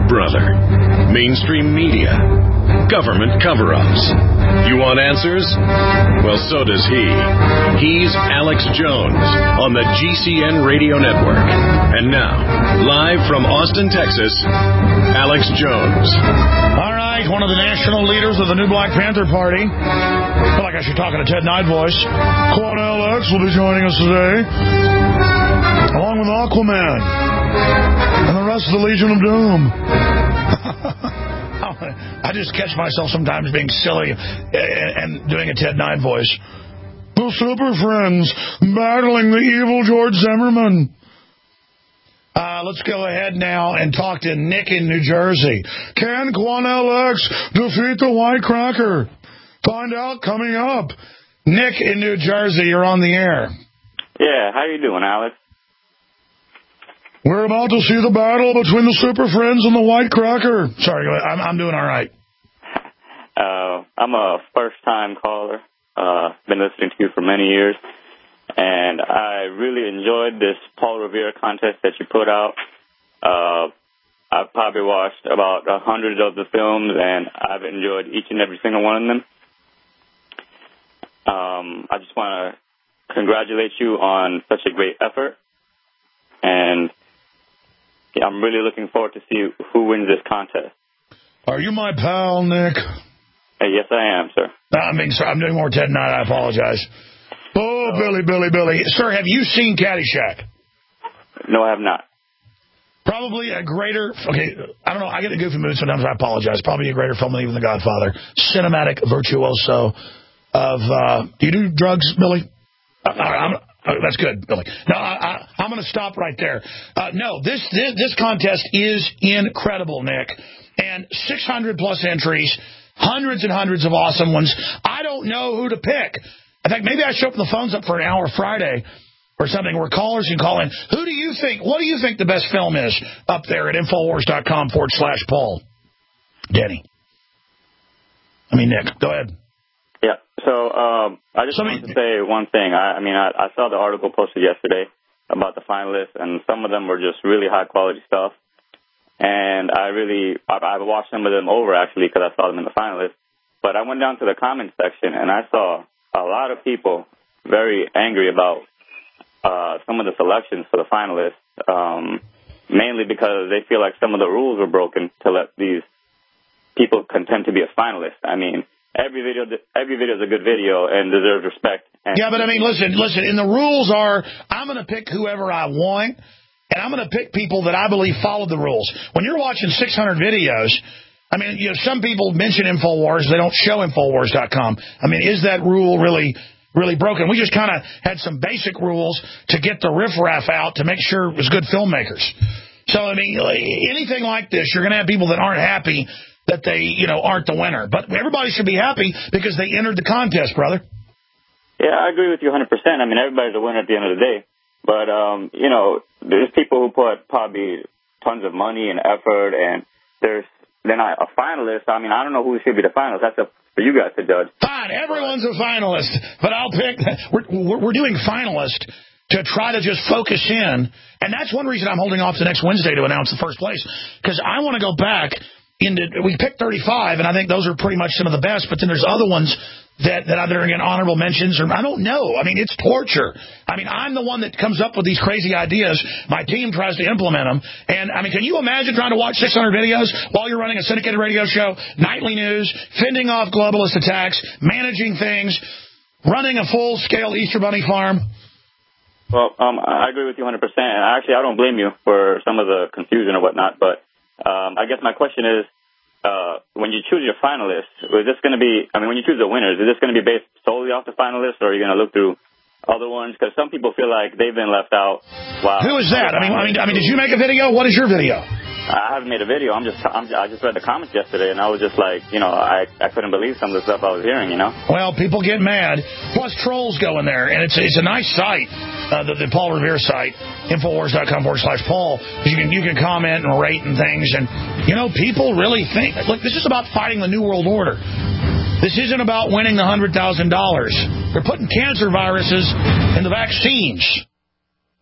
brother. Mainstream media. Government cover-ups. You want answers? Well, so does he. He's Alex Jones on the GCN Radio Network. And now, live from Austin, Texas, Alex Jones. All right, one of the national leaders of the new Black Panther Party. I feel like I should talk in a Ted Knight voice. Quanell X will be joining us today, along with Aquaman and the rest of the Legion of Doom. I just catch myself sometimes being silly and doing a Ted Knight voice. The Super Friends battling the evil George Zimmerman. Let's go ahead now and talk to Nick in New Jersey. Can Quanell X defeat the White Cracker? Find out coming up. Nick in New Jersey, you're on the air. Yeah, how you doing, Alex? We're about to see the battle between the Super Friends and the White Cracker. Sorry, I'm doing all right. I'm a first-time caller. Been listening to you for many years. And I really enjoyed this Paul Revere contest that you put out. I've probably watched about 100 of the films, and I've enjoyed each and every single one of them. I just want to congratulate you on such a great effort. And I'm really looking forward to see who wins this contest. Are you my pal, Nick? Yes, I am, sir. I'm doing more Ted Knight. I apologize. Oh, Billy. Sir, have you seen Caddyshack? No, I have not. Probably a greater... Okay, I don't know. I get a goofy mood sometimes. I apologize. Probably a greater film than even The Godfather. Cinematic virtuoso of... do you do drugs, Billy? That's good, Billy. No, I'm going to stop right there. No, this contest is incredible, Nick. And 600-plus entries, hundreds and hundreds of awesome ones. I don't know who to pick. In fact, maybe I should open the phones up for an hour Friday or something where callers can call in. What do you think the best film is up there at Infowars.com/poll? Denny. Nick, go ahead. Yeah, so I just wanted to say one thing. I saw the article posted yesterday about the finalists, and some of them were just really high-quality stuff. And I watched some of them over, actually, because I saw them in the finalists. But I went down to the comment section, and I saw a lot of people very angry about some of the selections for the finalists, mainly because they feel like some of the rules were broken to let these people contend to be a finalist. Every video is a good video and deserves respect. Yeah, but listen, and the rules are I'm going to pick whoever I want, and I'm going to pick people that I believe follow the rules. When you're watching 600 videos, some people mention InfoWars. They don't show Infowars.com. Is that rule really broken? We just kind of had some basic rules to get the riffraff out to make sure it was good filmmakers. So, anything like this, you're going to have people that aren't happy that they, aren't the winner. But everybody should be happy because they entered the contest, brother. Yeah, I agree with you 100%. Everybody's a winner at the end of the day. But, there's people who put probably tons of money and effort, and they're not a finalist. I don't know who should be the finalist. That's up for you guys to judge. Fine, everyone's a finalist. But I'll pick... We're doing finalist to try to just focus in. And that's one reason I'm holding off to next Wednesday to announce the first place. Because I want to go back... We picked 35, and I think those are pretty much some of the best, but then there's other ones that either get honorable mentions, or I don't know. It's torture. I'm the one that comes up with these crazy ideas. My team tries to implement them. And, can you imagine trying to watch 600 videos while you're running a syndicated radio show, nightly news, fending off globalist attacks, managing things, running a full-scale Easter Bunny farm? Well, I agree with you 100%. And actually, I don't blame you for some of the confusion or whatnot, but I guess my question is, when you choose your finalists, is this going to be, when you choose the winners, is this going to be based solely off the finalists, or are you going to look through other ones? Because some people feel like they've been left out. Wow. Who is that? Did you make a video? What is your video? I haven't made a video. I just read the comments yesterday, and I was just like, I couldn't believe some of the stuff I was hearing, Well, people get mad. Plus, trolls go in there, and it's a nice site, the Paul Revere site, Infowars.com/Paul. You can comment and rate and things, and, people really think, look, this is about fighting the New World Order. This isn't about winning the $100,000. They're putting cancer viruses in the vaccines.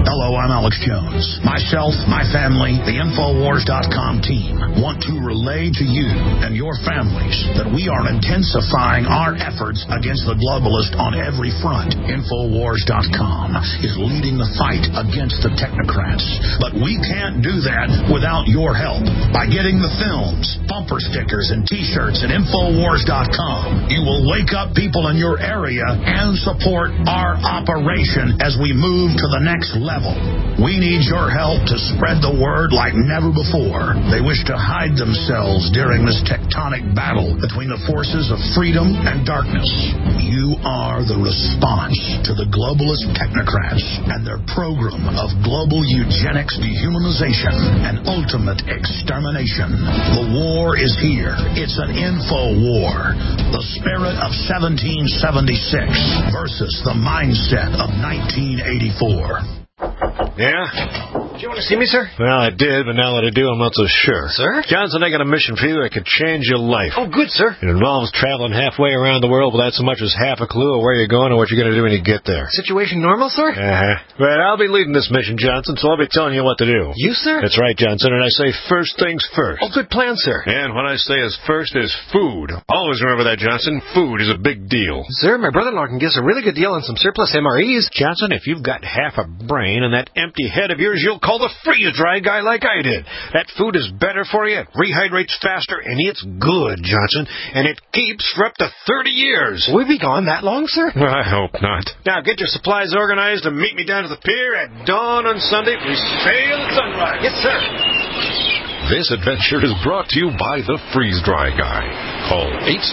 Hello, I'm Alex Jones. Myself, my family, the Infowars.com team want to relay to you and your families that we are intensifying our efforts against the globalist on every front. Infowars.com is leading the fight against the technocrats. But we can't do that without your help. By getting the films, bumper stickers, and T-shirts at Infowars.com, you will wake up people in your area and support our operation as we move to the next level. We need your help to spread the word like never before. They wish to hide themselves during this tectonic battle between the forces of freedom and darkness. You are the response to the globalist technocrats and their program of global eugenics, dehumanization, and ultimate extermination. The war is here. It's an info war. The spirit of 1776 versus the mindset of 1984. Yeah? Do you want to see me, sir? Well, I did, but now that I do, I'm not so sure. Sir? Johnson, I got a mission for you that could change your life. Oh, good, sir. It involves traveling halfway around the world without so much as half a clue of where you're going or what you're going to do when you get there. Situation normal, sir? But I'll be leading this mission, Johnson, so I'll be telling you what to do. You, sir? That's right, Johnson, and I say first things first. Oh, good plan, sir. And what I say is first is food. Always remember that, Johnson. Food is a big deal. Sir, my brother-in-law can give us a really good deal on some surplus MREs. Johnson, if you've got half a brain and that empty head of yours, you'll call the freeze-dry guy like I did. That food is better for you, it rehydrates faster, and it's good, Johnson, and it keeps for up to 30 years. Will we be gone that long, sir? Well, I hope not. Now, get your supplies organized and meet me down to the pier at dawn on Sunday. We sail at sunrise. Yes, sir. This adventure is brought to you by the Freeze-Dry Guy. Call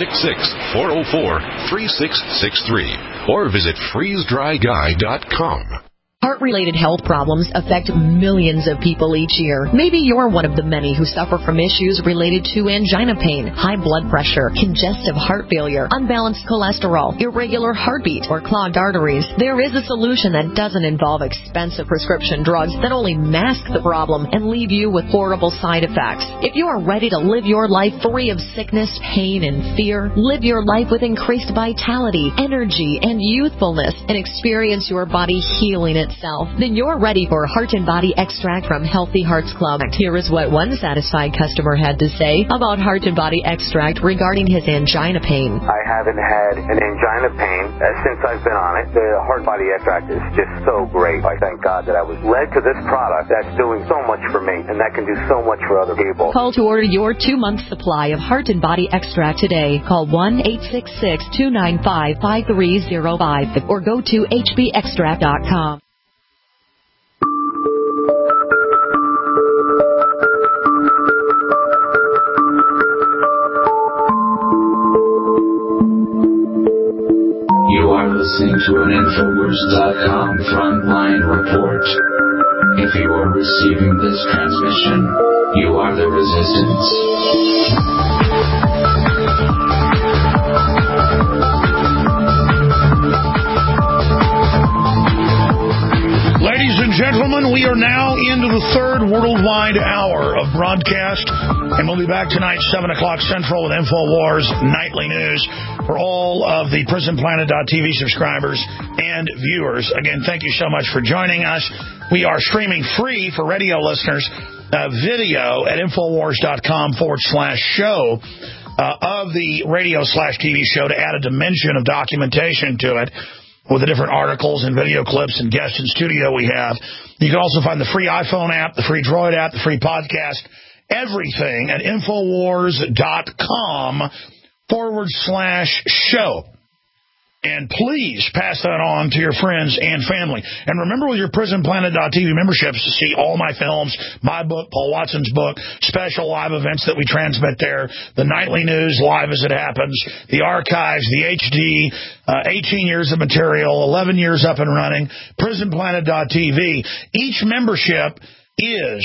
866-404-3663 or visit freezedryguy.com. Heart-related health problems affect millions of people each year. Maybe you're one of the many who suffer from issues related to angina pain, high blood pressure, congestive heart failure, unbalanced cholesterol, irregular heartbeat, or clogged arteries. There is a solution that doesn't involve expensive prescription drugs that only mask the problem and leave you with horrible side effects. If you are ready to live your life free of sickness, pain, and fear, live your life with increased vitality, energy, and youthfulness, and experience your body healing itself, then you're ready for Heart and Body Extract from Healthy Hearts Club. Here is what one satisfied customer had to say about Heart and Body Extract regarding his angina pain. I haven't had an angina pain since I've been on it. The Heart Body Extract is just so great. I thank God that I was led to this product that's doing so much for me and that can do so much for other people. Call to order your 2-month supply of Heart and Body Extract today. Call 1-866-295-5305 or go to hbextract.com. You are listening to an Infowars.com frontline report. If you are receiving this transmission, you are the resistance. Ladies and gentlemen, we are now into the third worldwide hour of broadcast, and we'll be back tonight, 7 o'clock Central, with InfoWars Nightly News for all of the PrisonPlanet.tv subscribers and viewers. Again, thank you so much for joining us. We are streaming free for radio listeners video at Infowars.com/show of the radio/TV show to add a dimension of documentation to it, with the different articles and video clips and guests in studio we have. You can also find the free iPhone app, the free Droid app, the free podcast, everything at Infowars.com/show. And please pass that on to your friends and family. And remember, with your PrisonPlanet.tv memberships, to see all my films, my book, Paul Watson's book, special live events that we transmit there, the nightly news live as it happens, the archives, the HD, 18 years of material, 11 years up and running, PrisonPlanet.tv. Each membership is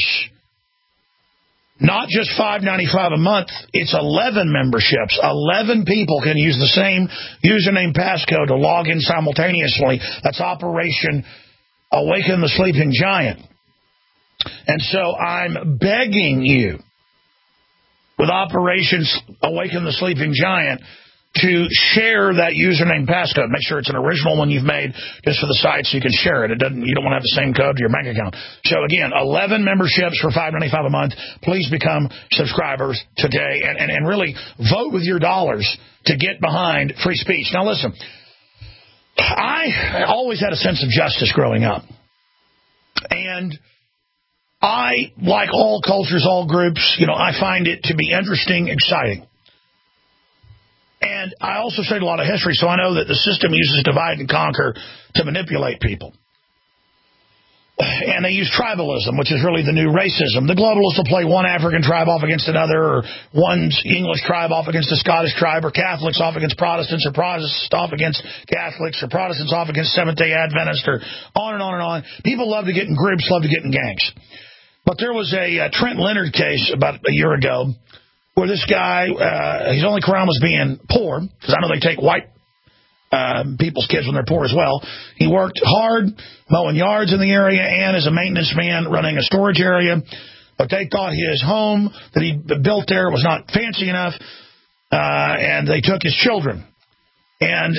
not just $5.95 a month, it's 11 memberships. 11 people can use the same username passcode to log in simultaneously. That's Operation Awaken the Sleeping Giant. And so I'm begging you, with Operation Awaken the Sleeping Giant, to share that username passcode. Make sure it's an original one you've made just for the site so you can share it. You don't want to have the same code to your bank account. So, again, 11 memberships for $5.95 a month. Please become subscribers today and really vote with your dollars to get behind free speech. Now, listen, I always had a sense of justice growing up. And I, like all cultures, all groups, I find it to be interesting, exciting. And I also studied a lot of history, so I know that the system uses divide and conquer to manipulate people. And they use tribalism, which is really the new racism. The globalists will play one African tribe off against another, or one English tribe off against a Scottish tribe, or Catholics off against Protestants, or Protestants off against Catholics, or Protestants off against Seventh-day Adventists, or on and on and on. People love to get in groups, love to get in gangs. But there was a Trent Leonard case about a year ago where this guy, his only crime was being poor, because I know they take white people's kids when they're poor as well. He worked hard mowing yards in the area and as a maintenance man running a storage area, but they thought his home that he built there was not fancy enough, and they took his children. And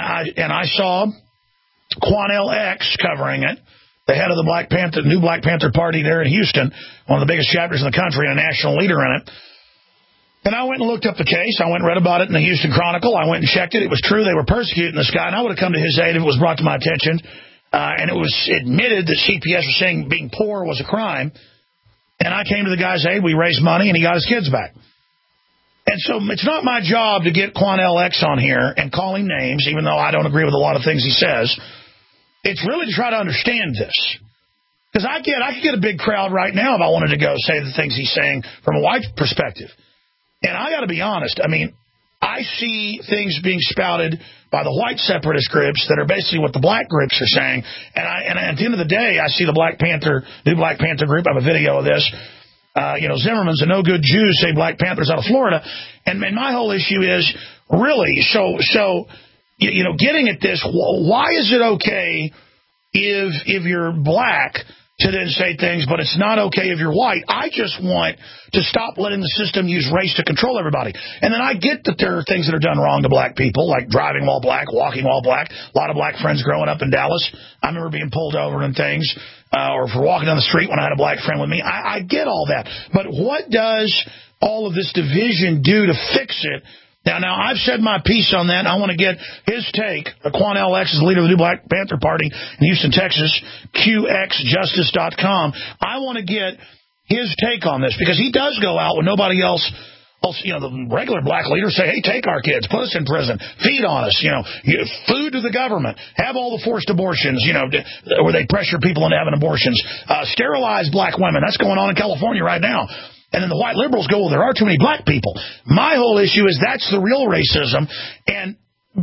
I saw Quanell X covering it, the head of the new Black Panther Party there in Houston, one of the biggest chapters in the country and a national leader in it. And I went and looked up the case. I went and read about it in the Houston Chronicle. I went and checked it. It was true. They were persecuting this guy, and I would have come to his aid if it was brought to my attention. And it was admitted that CPS was saying being poor was a crime. And I came to the guy's aid. We raised money, and he got his kids back. And so it's not my job to get Quanell X on here and call him names, even though I don't agree with a lot of things he says. It's really to try to understand this. Because I could get a big crowd right now if I wanted to go say the things he's saying from a white perspective. And I got to be honest, I see things being spouted by the white separatist groups that are basically what the black groups are saying. And at the end of the day, I see the new Black Panther group. I have a video of this. Zimmerman's a no-good Jew, say Black Panthers out of Florida. And my whole issue is, really, so getting at this, why is it okay if you're black to then say things, but it's not okay if you're white? I just want to stop letting the system use race to control everybody. And then I get that there are things that are done wrong to black people, like driving while black, walking while black. A lot of black friends growing up in Dallas. I remember being pulled over and things, or for walking down the street when I had a black friend with me. I get all that. But what does all of this division do to fix it? Now, I've said my piece on that. I want to get his take. Quanell X is the leader of the new Black Panther Party in Houston, Texas, QXjustice.com. I want to get his take on this, because he does go out when nobody else, the regular black leaders say, hey, take our kids, put us in prison, feed on us, food to the government, have all the forced abortions, where they pressure people into having abortions, sterilize black women. That's going on in California right now. And then the white liberals go, well, there are too many black people. My whole issue is that's the real racism. And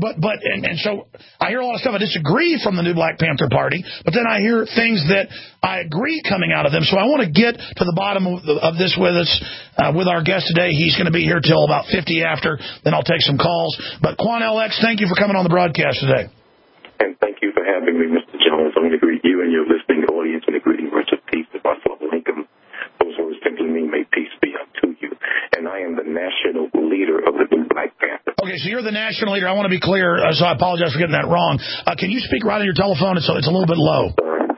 so I hear a lot of stuff I disagree from the new Black Panther Party, but then I hear things that I agree coming out of them. So I want to get to the bottom of this with us, with our guest today. He's going to be here till about 50 after. Then I'll take some calls. But Quanell X, thank you for coming on the broadcast today. And thank you for having me, Mr. Jones. I'm going to greet you and your listening audience with a greeting words of peace of Assalamu alaikum. Those words simply mean, may peace be unto you. And I am the national leader of the new Black Panther. Okay, so you're the national leader. I want to be clear, so I apologize for getting that wrong. Can you speak right on your telephone? It's a little bit low.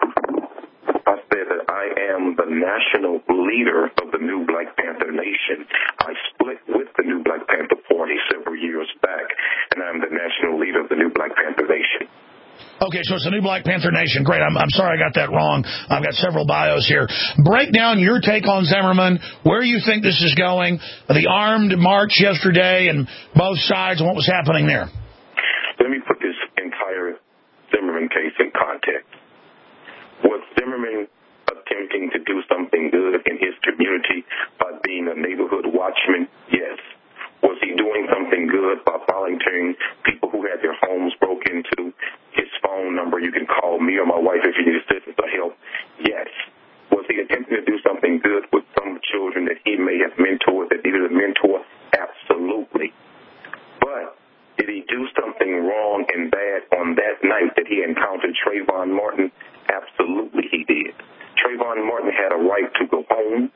I said that I am the national leader of the new Black Panther Nation. I split with the new Black Panther Party several years back, and I'm the national leader of the new Black Panther Nation. Okay, so it's the new Black Panther Nation. Great. I'm sorry I got that wrong. I've got several bios here. Break down your take on Zimmerman, where you think this is going, the armed march yesterday and both sides, and what was happening there. Let me put this entire Zimmerman case in context. Was Zimmerman attempting to do something good in his community by being a neighborhood watchman? Yes. Was he doing something good by volunteering people who had their homes broken into? His phone number, you can call me or my wife if you need assistance or help. Yes. Was he attempting to do something good with some children that he may have mentored that needed a mentor? Absolutely. But did he do something wrong and bad on that night that he encountered Trayvon Martin? Absolutely he did. Trayvon Martin had a right to go home.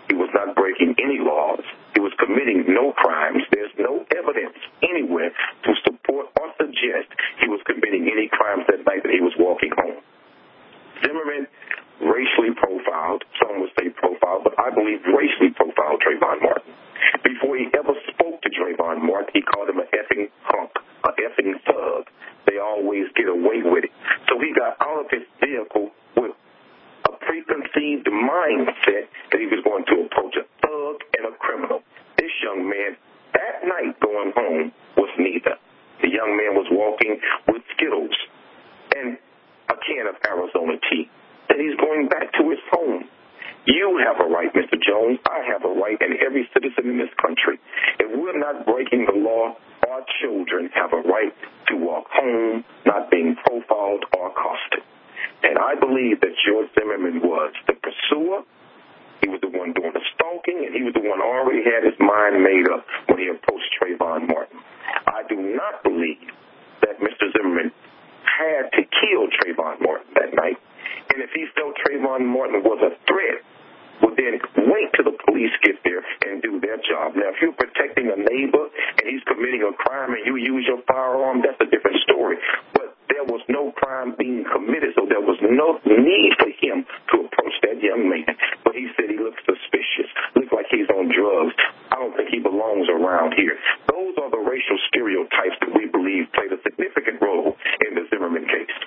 He was not breaking any laws. He was committing no crimes. There's no evidence anywhere to support or suggest he was committing any crimes that night that he was walking home. Zimmerman racially profiled, some would say profiled, but I believe racially profiled Trayvon Martin. Before he ever spoke to Trayvon Martin, he called him an effing hunk, an effing thug. They always get away with it. So he got out of his vehicle with a preconceived mindset that he was going to approach a thug and a criminal. This young man, that night going home, was neither. The young man was walking with Skittles and a can of Arizona tea. And he's going back to his home. You have a right, Mr. Jones. I have a right, and every citizen in this country. If we're not breaking the law, our children have a right to walk home, not being profiled or accosted. And I believe that George Zimmerman was the pursuer. He was the one doing the stalking, and he was the one who already had his mind made up when he approached Trayvon Martin. I do not believe that Mr. Zimmerman had to kill Trayvon Martin that night. And if he felt Trayvon Martin was a threat, would then wait till the police get there and do their job. Now, if you're protecting a neighbor and he's committing a crime and you use your firearm, that's a different story. But there was no crime being committed, so there was no need for him to approach that young man. But he said he looks suspicious, looks like he's on drugs. I don't think he belongs around here. Those are the racial stereotypes that we believe played a significant role in the Zimmerman case.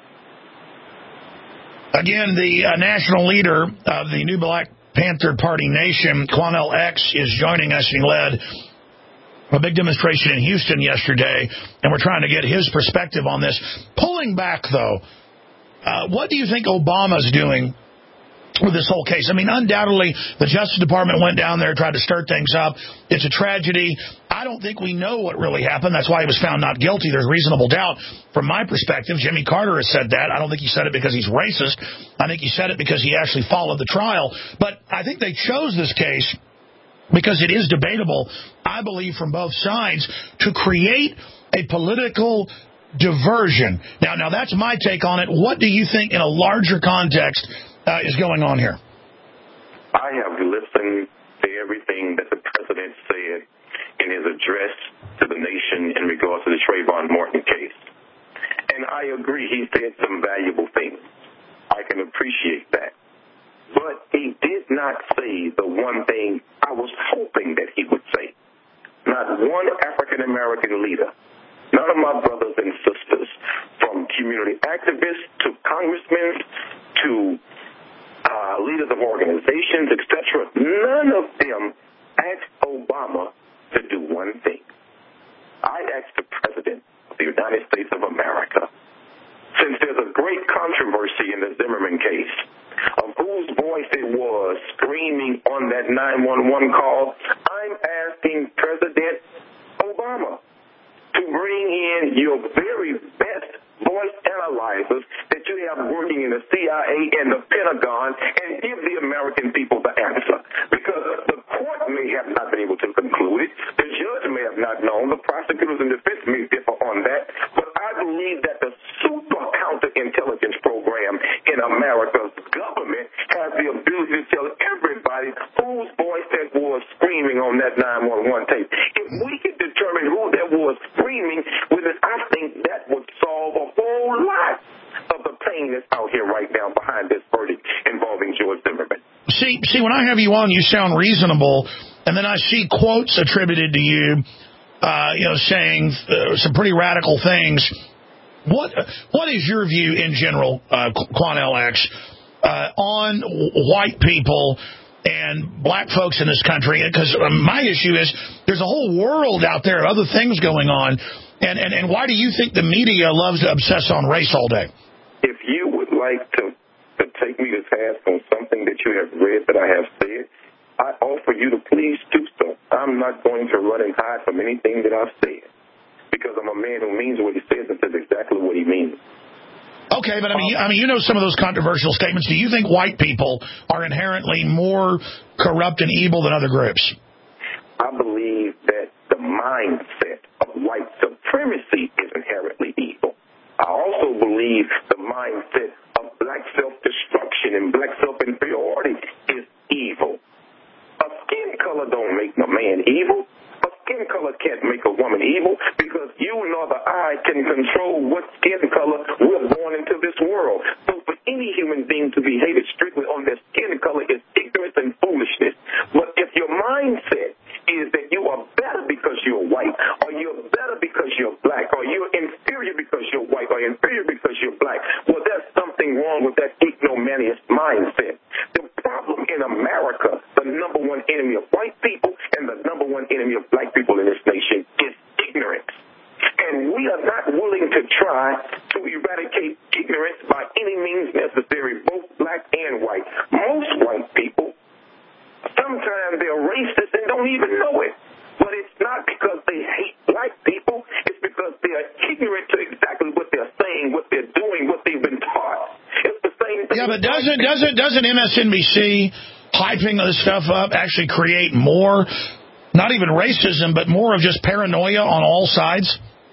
Again, the national leader of the new Black Panther Party nation, Quanell X, is joining us. He led a big demonstration in Houston yesterday, and we're trying to get his perspective on this. Pulling back, though, what do you think Obama's doing with this whole case? I mean, undoubtedly, the Justice Department went down there, tried to stir things up. It's a tragedy. I don't think we know what really happened. That's why he was found not guilty. There's reasonable doubt. From my perspective, Jimmy Carter has said that. I don't think he said it because he's racist. I think he said it because he actually followed the trial. But I think they chose this case because it is debatable, I believe, from both sides, to create a political diversion. Now that's my take on it. What do you think in a larger context is going on here? I have listened to everything that the president said in his address to the nation in regards to the Trayvon Martin case. And I agree, he said some valuable things. I can appreciate that. But he did not say the one thing I was hoping that he would say. Not one African-American leader, none of my brothers and sisters, from community activists to congressmen to leaders of organizations, etc., none of them asked Obama to do one thing. I asked the President of the United States of America, since there's a great controversy in the Zimmerman case of whose voice it was screaming on that 911 call, I'm asking President Obama to bring in your very best voice analyzers that you have working in the CIA and the Pentagon and give the American people the answer. Because the court may have not been able to conclude it. The judge may have not known. The prosecutors and defense may differ on that. But I believe that the super counterintelligence program in America's government has the ability to tell everybody whose voice that was screaming on that 911 tape. If we could determine who that was screaming with it, I think that would solve a whole lot of the pain that's out here right now behind this verdict involving George Zimmerman. See, when I have you on, you sound reasonable, and then I see quotes attributed to you, saying some pretty radical things. What is your view in general, Quanell X, on white people and black folks in this country? Because my issue is there's a whole world out there of other things going on, and why do you think the media loves to obsess on race all day? If you would like to take me to task on something that you have read that I have said, I offer you to please do so. I'm not going to run and hide from anything that I've said, because I'm a man who means what he says and says exactly what he means. Okay, but I mean, you know some of those controversial statements. Do you think white people are inherently more corrupt and evil than other groups? I believe that the mindset of white supremacy is inherently evil. I also believe the mindset of black self-destruction and black self-inferiority is evil. color don't make a man evil. A skin color can't make a woman evil because you nor the I can control what skin color we're born into this world. So for any human being to be hated strictly on their skin color is ignorance and foolishness. But if your mindset is that you are better because you're white, or you're better because you're black, or you're inferior because you're white, or inferior because you're black, well, there's something wrong with that ignominious mindset. The problem in America, the number one enemy of white people and the number one enemy of black people in this nation is ignorance. And we are not willing to try to eradicate ignorance by any means necessary, both black and white. Most white people, sometimes they're racist and don't even know it. But it's not because they hate black people. It's because they are ignorant to exactly what they're saying, what they're doing, what they've been taught. It's the same thing. Yeah, but doesn't MSNBC hyping this stuff up actually create more, not even racism, but more of just paranoia on all sides?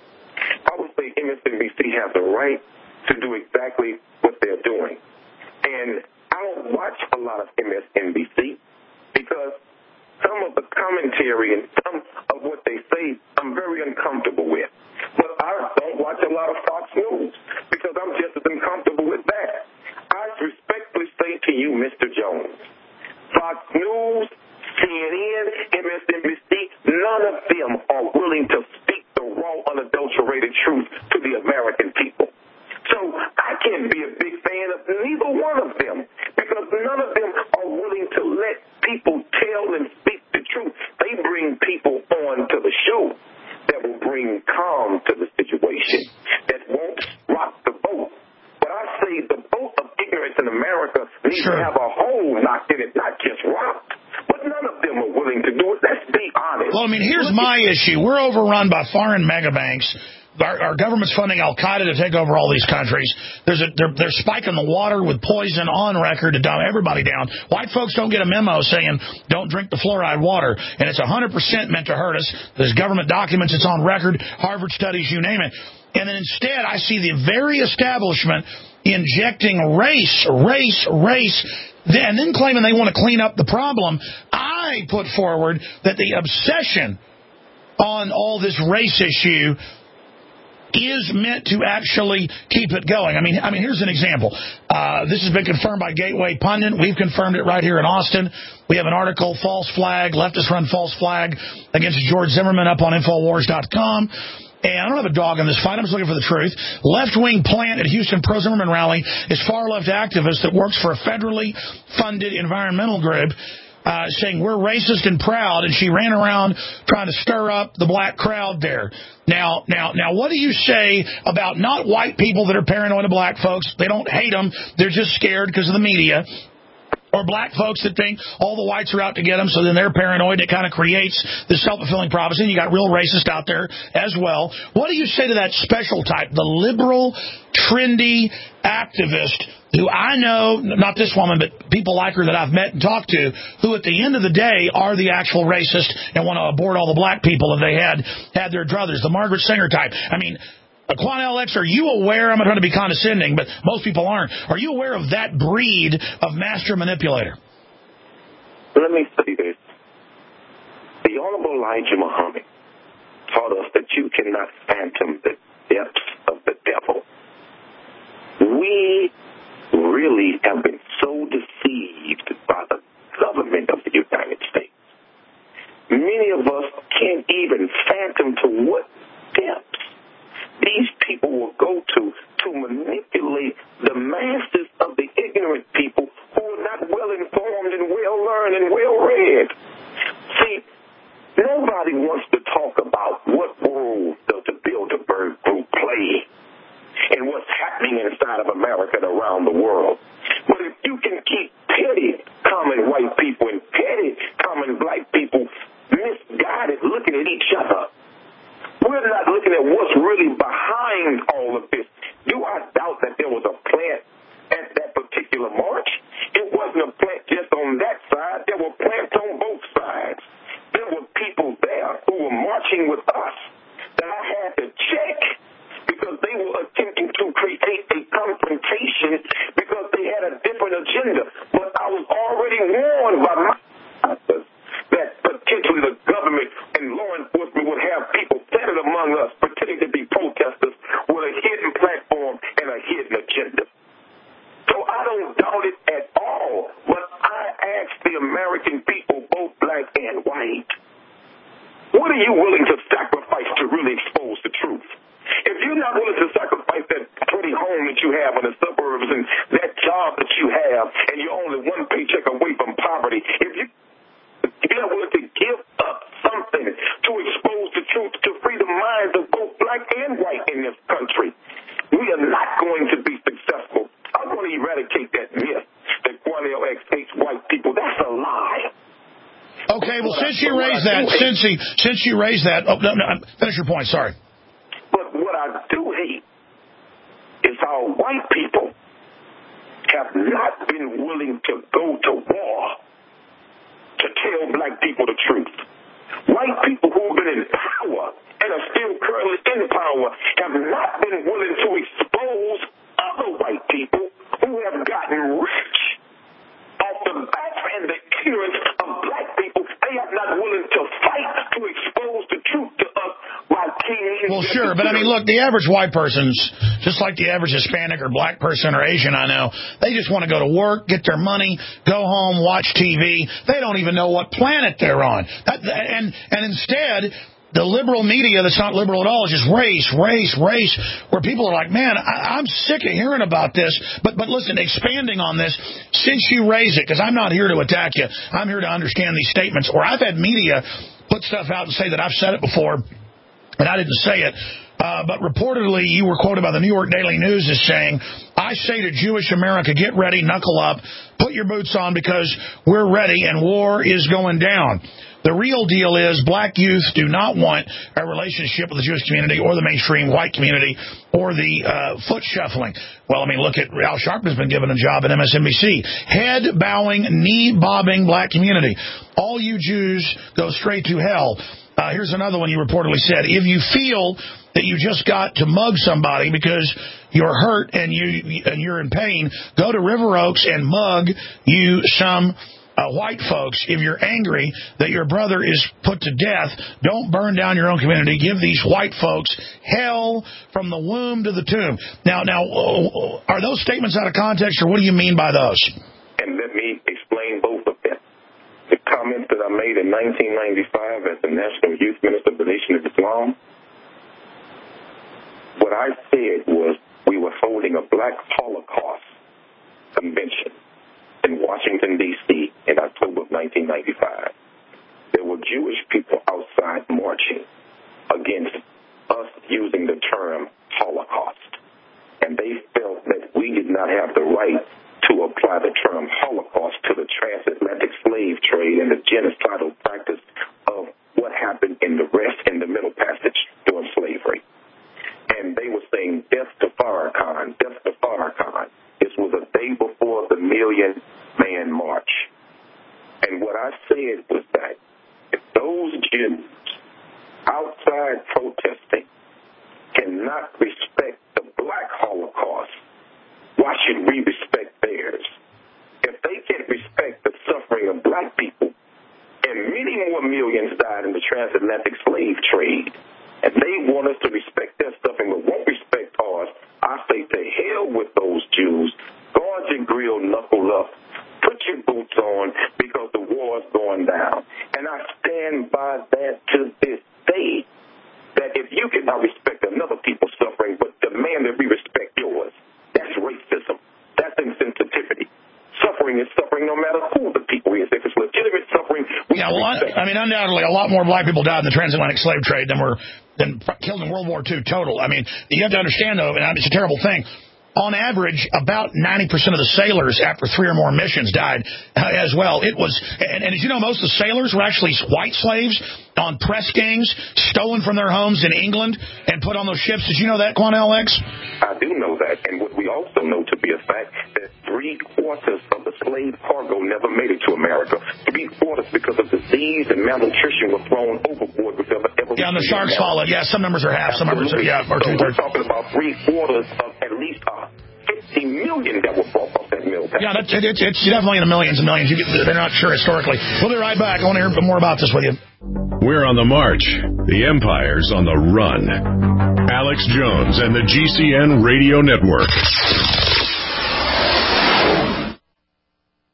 I would say MSNBC has the right to do exactly what they're doing. And I don't watch a lot of MSNBC because some of the commentary and some of what they say I'm very uncomfortable with. But I don't watch a lot of Fox News because I'm just as uncomfortable with that. I respectfully say to you, Mr. Jones, Fox News, CNN, MSNBC, none of them are willing to speak the raw, unadulterated truth to the American people. So I can't be a big fan of neither one of them because none of them are willing to let people tell and speak the truth. They bring people on to the show that will bring calm to the situation, that won't rock the boat. But I say the boat of ignorance in America needs to have a hole knocked in it, not just rocked. But none of them are willing to do it. Let's be honest. Well, I mean, here's my issue. We're overrun by foreign megabanks. Our government's funding Al-Qaeda to take over all these countries. They're spiking the water with poison on record to dumb everybody down. White folks don't get a memo saying, don't drink the fluoride water. And it's 100% meant to hurt us. There's government documents. It's on record. Harvard studies, you name it. And then instead, I see the very establishment injecting race, and then claiming they want to clean up the problem. I put forward that the obsession on all this race issue is meant to actually keep it going. I mean, here's an example. This has been confirmed by Gateway Pundit. We've confirmed it right here in Austin. We have an article, False Flag, Leftists Run False Flag against George Zimmerman up on Infowars.com. And I don't have a dog in this fight. I'm just looking for the truth. Left-wing plant at Houston pro-Zimmerman rally is far-left activist that works for a federally funded environmental group saying we're racist and proud, and she ran around trying to stir up the black crowd there. Now, what do you say about not white people that are paranoid of black folks? They don't hate them. They're just scared because of the media. Or black folks that think all the whites are out to get them, so then they're paranoid. It kind of creates this self-fulfilling prophecy. And you got real racists out there as well. What do you say to that special type, the liberal, trendy activist who I know, not this woman, but people like her that I've met and talked to, who at the end of the day are the actual racist and want to abort all the black people if they had their druthers, the Margaret Sanger type. I mean, Quan LX, are you aware, I'm not trying to be condescending, but most people aren't, are you aware of that breed of master manipulator? Let me say this. The Honorable Elijah Muhammad taught us that you cannot phantom the depths of the devil. We really have been so deceived by the government of the United States. Many of us can't even fathom to what depths these people will go to manipulate the masses of the ignorant people who are not well-informed and well-learned and well-read. See, nobody wants to talk about what role does the Bilderberg Group play and what's happening inside of America and around the world. But if you can keep petty common white people and petty common black people misguided looking at each other, we're not looking at what's really behind all of this. Do I doubt that there was a plant at that particular march? It wasn't a plant just on that side. There were plants on both sides. There were people there who were marching with us that I had to check because they were attempting to create a confrontation because they had a different agenda. But I was already warned by my the American people, both black and white. What are you willing to sacrifice to really expose the truth? If you're not willing to sacrifice that pretty home that you have in the suburbs and that job that you have, and you're only one paycheck away from poverty, if you're not willing to give up something to expose the truth, to free the minds of both black and white in this country, we are not going to be successful. I want to eradicate that myth that Cornel X hates white people. That's a lie. Okay, well, since you raised that, oh, no, finish your point, sorry. But what I do hate is how white people have not been willing to go to war to tell black people the truth. White people who have been in power and are still currently in power have not been willing to expose other white people who have gotten rich off the back and the ignorance of black people. They are not willing to fight to expose the truth to us while teenagers. Well, sure, but I mean, look, the average white person's just like the average Hispanic or black person or Asian I know. They just want to go to work, get their money, go home, watch TV. They don't even know what planet they're on. And instead, the liberal media that's not liberal at all is just race, where people are like, man, I'm sick of hearing about this. But listen, expanding on this, since you raise it, because I'm not here to attack you, I'm here to understand these statements, or I've had media put stuff out and say that I've said it before, and I didn't say it. But reportedly, you were quoted by the New York Daily News as saying, I say to Jewish America, get ready, knuckle up, put your boots on because we're ready and war is going down. The real deal is black youth do not want a relationship with the Jewish community or the mainstream white community or the foot shuffling. Well, I mean, look at Al Sharpton's been given a job at MSNBC. Head-bowing, knee-bobbing black community. All you Jews go straight to hell. Here's another one you reportedly said. If you feel that you just got to mug somebody because you're hurt and you're in pain, go to River Oaks and mug you some white folks. If you're angry that your brother is put to death, don't burn down your own community. Give these white folks hell from the womb to the tomb. Now, are those statements out of context, or what do you mean by those? And let me explain both of them. The comments that I made in 1995 as the National Youth Minister of the Nation of Islam, what I said was we were holding a Black Holocaust convention in Washington, D.C. in October of 1995. There were Jewish people outside marching against us using the term Holocaust. And they felt that we did not have the right to apply the term Holocaust to the transatlantic slave trade and the genocidal practice of what happened in the Middle Passage during slavery. And they were saying, death to Farrakhan, death to Farrakhan. This was a day before the Million Man March. And what I said was that if those Jews outside protesting cannot respect the Black Holocaust, why should we respect theirs? If they can't respect the suffering of black people, and many more millions died in the transatlantic slave trade, and they want us to respect their suffering but won't respect ours, I say to hell with those Jews. Guard your grill, knuckle up. Put your boots on because the war's going down. And I stand by that to this day, that if you cannot respect another people's suffering but demand that we respect yours, that's racism. That's insensitivity. Suffering is suffering no matter who the people is. If it's legitimate suffering, undoubtedly a lot more black people died in the transatlantic slave trade than killed in World War II total. I mean, you have to understand, though, and it's a terrible thing, on average, about 90% of the sailors after 3 or more missions died as well. It was, and as you know, most of the sailors were actually white slaves on press gangs, stolen from their homes in England and put on those ships. Did you know that, Quanell X? I do know that, and what we also know to be a fact that 3/4 of the slave cargo never made it to America. 3/4 because of disease and malnutrition were thrown overboard with evolution. Yeah, and the sharks followed. Yeah, some numbers are half, some numbers are, or 2/3. We're talking about 3/4 of at least 50 million that were brought off that mill. Yeah, it's definitely in the millions and millions. They're not sure historically. We'll be right back. I want to hear more about this with you. We're on the march. The empire's on the run. Alex Jones and the GCN Radio Network.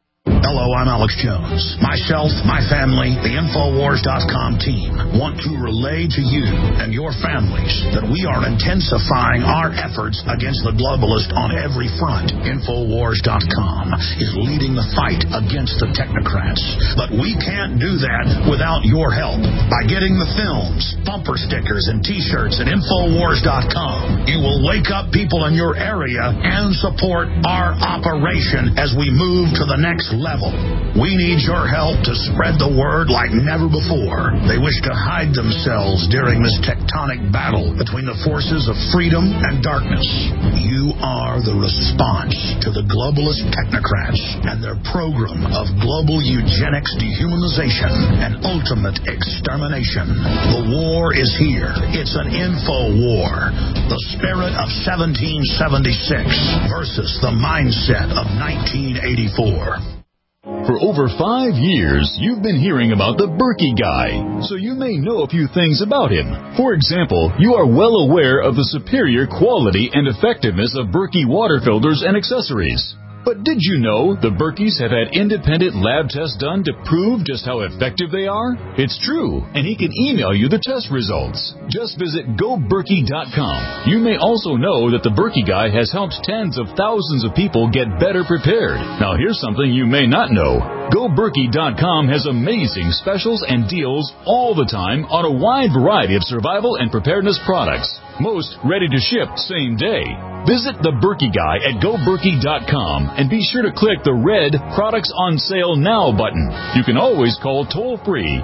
Hello, I'm Alex Jones. Myself, my family, the Infowars.com team want to relay to you and your families that we are intensifying our efforts against the globalist on every front. Infowars.com is leading the fight against the technocrats. But we can't do that without your help. By getting the films, bumper stickers, and T-shirts at Infowars.com, you will wake up people in your area and support our operation as we move to the next level. We need your help to spread the word like never before. They wish to hide themselves during this tectonic battle between the forces of freedom and darkness. You are the response to the globalist technocrats and their program of global eugenics, dehumanization, and ultimate extermination. The war is here. It's an info war. The spirit of 1776 versus the mindset of 1984. For over 5 years, you've been hearing about the Berkey Guy, so you may know a few things about him. For example, you are well aware of the superior quality and effectiveness of Berkey water filters and accessories. But did you know the Berkeys have had independent lab tests done to prove just how effective they are? It's true, and he can email you the test results. Just visit GoBerkey.com. You may also know that the Berkey Guy has helped tens of thousands of people get better prepared. Now here's something you may not know. GoBerkey.com has amazing specials and deals all the time on a wide variety of survival and preparedness products. Most ready to ship same day. Visit the Berkey Guy at GoBerkey.com and be sure to click the red Products on Sale Now button. You can always call toll-free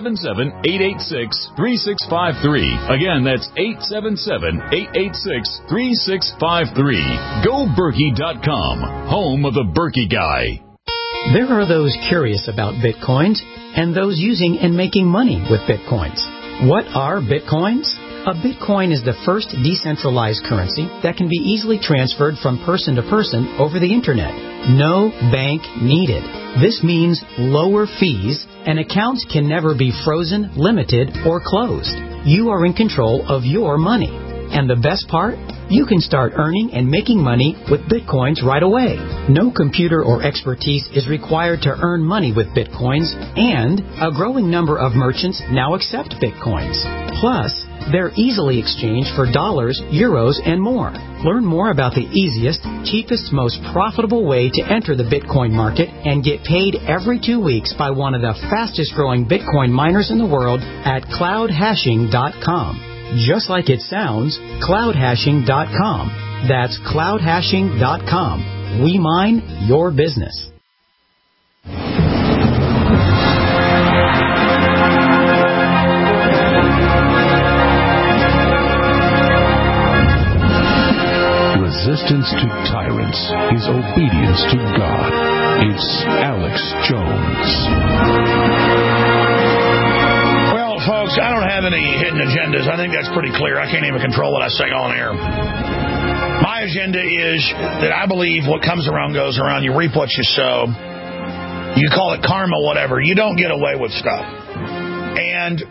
877-886-3653. Again, that's 877-886-3653. GoBerkey.com, home of the Berkey Guy. There are those curious about Bitcoins and those using and making money with Bitcoins. What are Bitcoins? A Bitcoin is the first decentralized currency that can be easily transferred from person to person over the Internet. No bank needed. This means lower fees, and accounts can never be frozen, limited, or closed. You are in control of your money. And the best part? You can start earning and making money with Bitcoins right away. No computer or expertise is required to earn money with Bitcoins, and a growing number of merchants now accept Bitcoins. Plus, they're easily exchanged for dollars, euros, and more. Learn more about the easiest, cheapest, most profitable way to enter the Bitcoin market and get paid every 2 weeks by one of the fastest growing Bitcoin miners in the world at cloudhashing.com. Just like it sounds, cloudhashing.com. That's cloudhashing.com. We mine your business. Resistance to tyrants is obedience to God. It's Alex Jones. Well, folks, I don't have any hidden agendas. I think that's pretty clear. I can't even control what I say on air. My agenda is that I believe what comes around goes around. You reap what you sow. You call it karma, whatever. You don't get away with stuff. And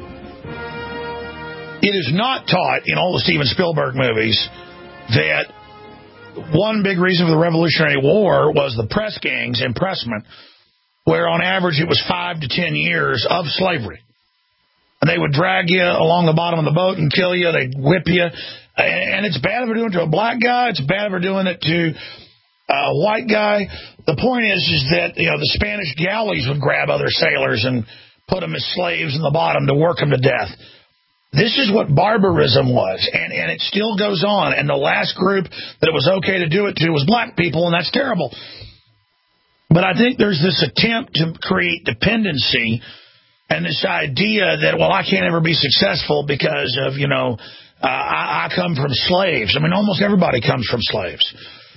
it is not taught in all the Steven Spielberg movies that one big reason for the Revolutionary War was the press gangs, impressment, where on average it was 5 to 10 years of slavery. And they would drag you along the bottom of the boat and kill you. They'd whip you. And it's bad if they're doing it to a black guy. It's bad if they're doing it to a white guy. The point is that, you know, the Spanish galleys would grab other sailors and put them as slaves in the bottom to work them to death. This is what barbarism was, and it still goes on. And the last group that it was okay to do it to was black people, and that's terrible. But I think there's this attempt to create dependency and this idea that, well, I can't ever be successful because of, you know, I come from slaves. I mean, almost everybody comes from slaves.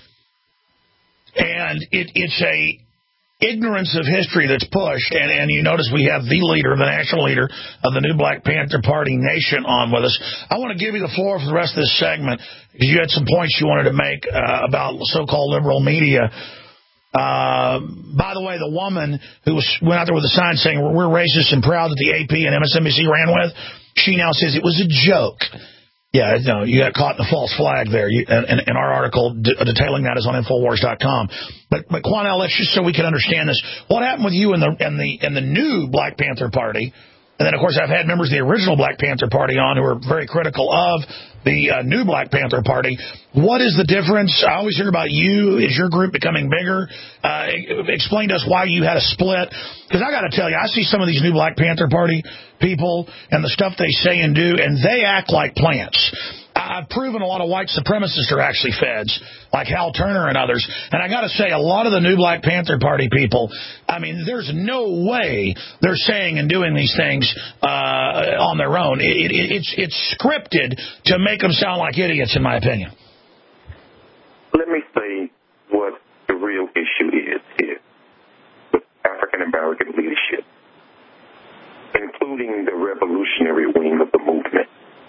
And it's a ignorance of history that's pushed, and you notice we have the leader, the national leader of the new Black Panther Party Nation on with us. I want to give you the floor for the rest of this segment because you had some points you wanted to make about so-called liberal media. By the way, the woman who went out there with a sign saying we're racist and proud that the AP and MSNBC ran with, she now says it was a joke. Yeah, no, you got caught in the false flag there. And our article detailing that is on Infowars.com. But Quanell, let's just so we can understand this. What happened with you and the new Black Panther Party? And then, of course, I've had members of the original Black Panther Party on who are very critical of the new Black Panther Party. What is the difference? I always hear about you. Is your group becoming bigger? Explain to us why you had a split. Because I got to tell you, I see some of these new Black Panther Party people and the stuff they say and do, and they act like plants. I've proven a lot of white supremacists are actually feds, like Hal Turner and others. And I got to say, a lot of the new Black Panther Party people, I mean, there's no way they're saying and doing these things on their own. It's scripted to make them sound like idiots, in my opinion. Let me say what the real issue is here with African-American leadership, including the revolutionary wing of the movement.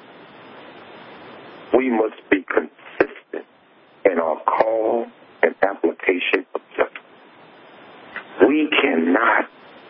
We must be consistent in our call and application of justice. We cannot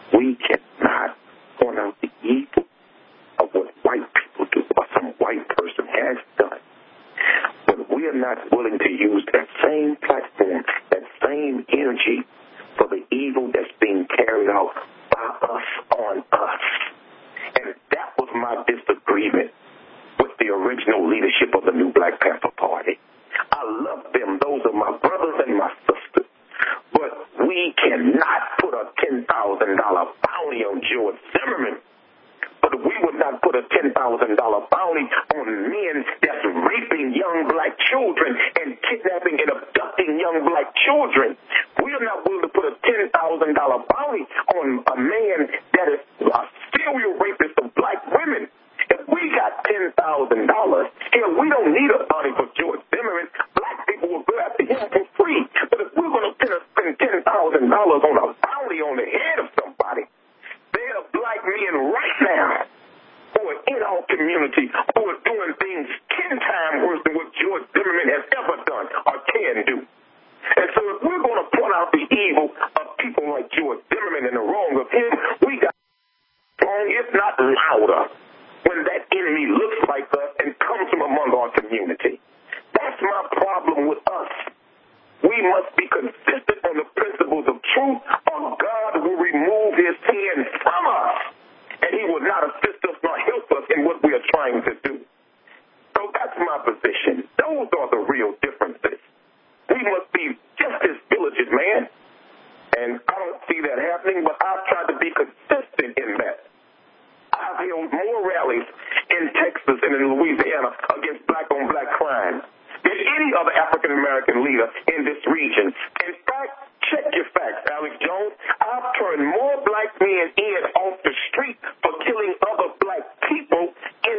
point out the evil of what white people do or some white person has done. But we are not willing to use that same platform, that same energy for the evil that's being carried out by us on us. And that was my disagreement with the original leadership of the new Black Panther Party. I love them. Those are my brothers and my sisters. But we cannot put a $10,000 bounty on George Zimmerman. But we would not put a $10,000 bounty on men that's raping young black children and kidnapping and abducting young black children. We are not willing to put a $10,000 bounty on a man that is a serial rapist of black women. If we got $10,000, hell, we don't need a bounty for George Zimmerman. Black people will go after him for free. But if we're going to spend $10,000 on a bounty on the head of somebody, there are black men right now who are in our community who are doing things 10 times worse than what George Zimmerman has ever done or can do. And so if we're going to point out the evil of people like George Zimmerman and the wrong of him, we got strong, if not louder, when that enemy looks like us and comes from among our community. That's my problem with us. We must be consistent on the principles of truth, or God will remove his hand from us, and he will not assist us nor help us in what we are trying to do. So that's my position. Those are the real differences. We must be just as diligent, man. And I don't see that happening, but I've tried to be consistent in that. I've held more rallies in Texas and in Louisiana against black-on-black crime than any other African-American leader in this region. In fact, check your facts, Alex Jones. I've turned more black men in off the street for killing other black people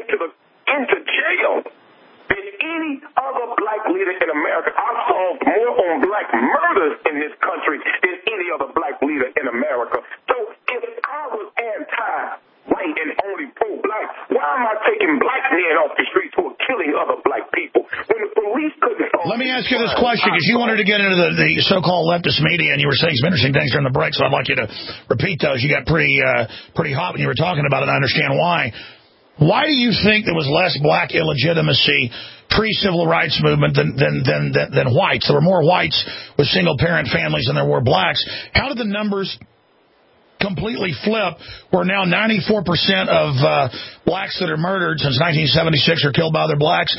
into jail than any other black leader in America. I've solved more on black murders in this country than any other black leader in America. So if I was anti-white and only pro-black, why am I taking black men off the streets who are killing other black people? When the police couldn't solve. Let me ask you this question, because you wanted to get into the so-called leftist media, and you were saying some interesting things during the break, so I'd like you to repeat those. You got pretty hot when you were talking about it, and I understand why. Why do you think there was less black illegitimacy pre-civil rights movement than whites? There were more whites with single-parent families than there were blacks. How did the numbers completely flip, where now 94% of blacks that are murdered since 1976 are killed by other blacks?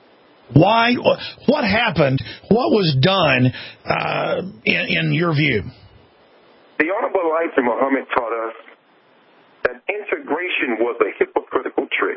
Why? What happened? What was done in your view? The Honorable Elijah Muhammad taught us that integration was a hypocritical trick.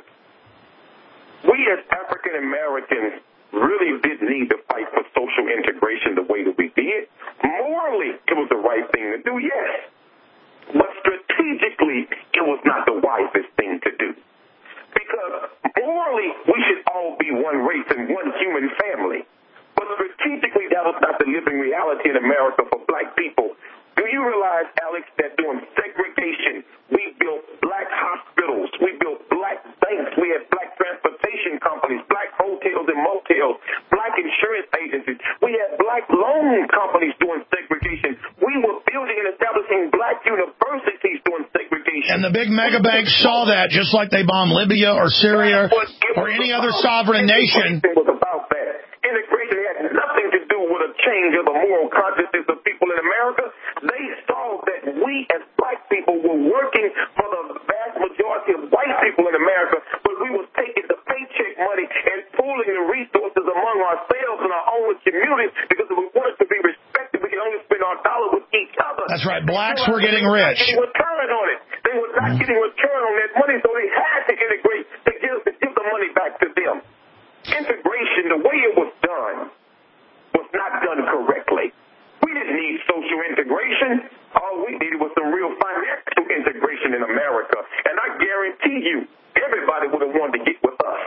We as African Americans really did need to fight for social integration the way that we did. Morally, it was the right thing to do, yes. But strategically, it was not the wisest thing to do. Because morally, we should all be one race and one human family. But strategically, that was not the living reality in America for black people. Do you realize, Alex, that during segregation, we built black hospitals, we built black banks, we had black transportation companies, black hotels and motels, black insurance agencies, we had black loan companies during segregation. We were building and establishing black universities during segregation. And the big mega banks saw that, just like they bombed Libya or Syria. It or any other sovereign nation. It was about that. Integration had nothing to do with a change of the moral consciousness of people in America. They saw that we as black people were working for the vast majority of white people in America, but we was taking the paycheck money and pooling the resources among ourselves and our own communities because if we wanted to be respected, we can only spend our dollar with each other. That's right. Blacks were getting rich. They were return on it. They were not getting return on that money, so they had to integrate to give the money back to them. Integration, the way it was done, was not done correctly. We didn't need social integration. All we needed was some real financial integration in America. And I guarantee you, everybody would have wanted to get with us.